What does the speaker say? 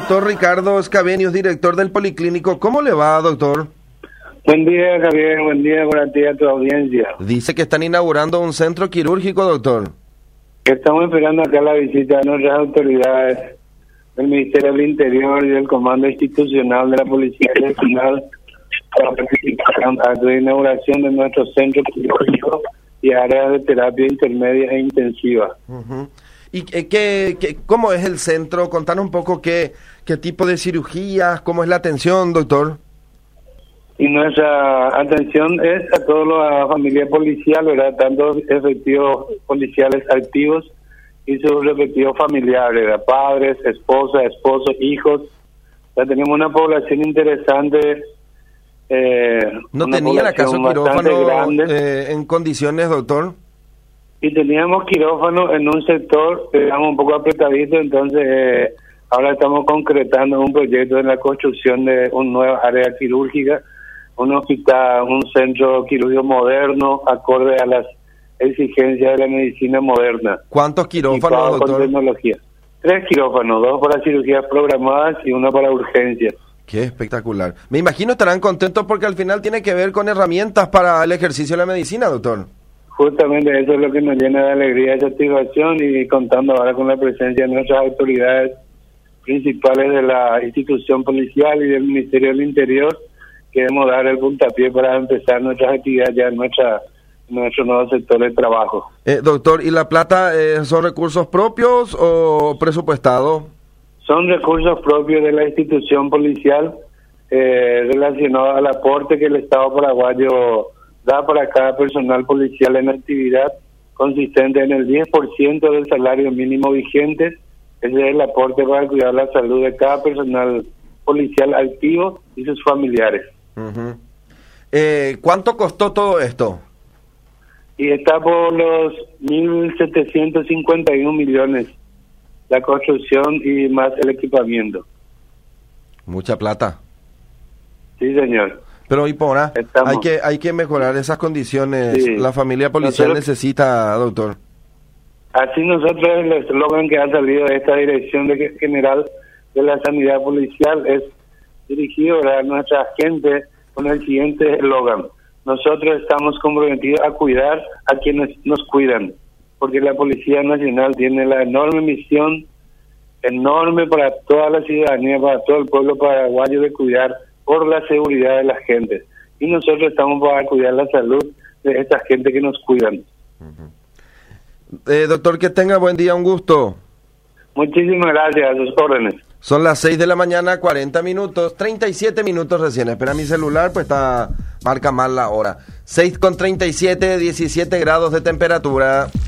doctor Ricardo Scavenius, director del Policlínico. ¿Cómo le va, doctor? Buen día, Javier. Buen día para ti y a tu audiencia. Dice que están inaugurando un centro quirúrgico, doctor. Estamos esperando acá la visita de nuestras autoridades del Ministerio del Interior y del Comando Institucional de la Policía Nacional para participar en la inauguración de nuestro centro quirúrgico y áreas de terapia intermedia e intensiva. ¿Y cómo es el centro? Contanos un poco qué tipo de cirugías, cómo es la atención, doctor. Y nuestra atención es a toda la familia policial, ¿verdad? Tanto efectivos policiales activos y sus respectivos familiares, ¿verdad? Padres, esposas, esposos, hijos. Ya tenemos una población interesante. ¿No tenían acaso quirófano en condiciones, doctor? Y teníamos quirófano en un sector, digamos, un poco apretadito, entonces ahora estamos concretando un proyecto en la construcción de una nueva área quirúrgica, un hospital, un centro quirúrgico moderno, acorde a las exigencias de la medicina moderna. ¿Cuántos quirófanos, doctor? Con tecnología. 3 quirófanos, 2 para cirugías programadas y 1 para urgencias. Qué espectacular. Me imagino estarán contentos porque al final tiene que ver con herramientas para el ejercicio de la medicina, doctor. Justamente eso es lo que nos llena de alegría y satisfacción, y contando ahora con la presencia de nuestras autoridades principales de la institución policial y del Ministerio del Interior, queremos dar el puntapié para empezar nuestras actividades ya en nuestro nuevo sector de trabajo. Doctor, ¿y la plata son recursos propios o presupuestados? Son recursos propios de la institución policial relacionados al aporte que el Estado paraguayo da para cada personal policial en actividad, consistente en el 10% del salario mínimo vigente. Ese es el aporte para cuidar la salud de cada personal policial activo y sus familiares. ¿Cuánto costó todo esto? Y está por los 1.751 millones la construcción y más el equipamiento. Mucha plata. Sí, señor. Pero Ipora, hay que mejorar esas condiciones. Sí. La familia policial necesita, doctor. Así nosotros, el eslogan que ha salido de esta Dirección General de la Sanidad Policial es dirigido a nuestra gente con el siguiente eslogan: nosotros estamos comprometidos a cuidar a quienes nos cuidan, porque la Policía Nacional tiene la enorme misión, enorme para toda la ciudadanía, para todo el pueblo paraguayo, de cuidar por la seguridad de la gente. Y nosotros estamos para cuidar la salud de esta gente que nos cuidan. Doctor, que tenga buen día, un gusto. Muchísimas gracias, a sus órdenes. Son las 6 de la mañana, 40 minutos, 37 minutos recién. Espera mi celular, pues marca mal la hora. 6:37, 17 grados de temperatura.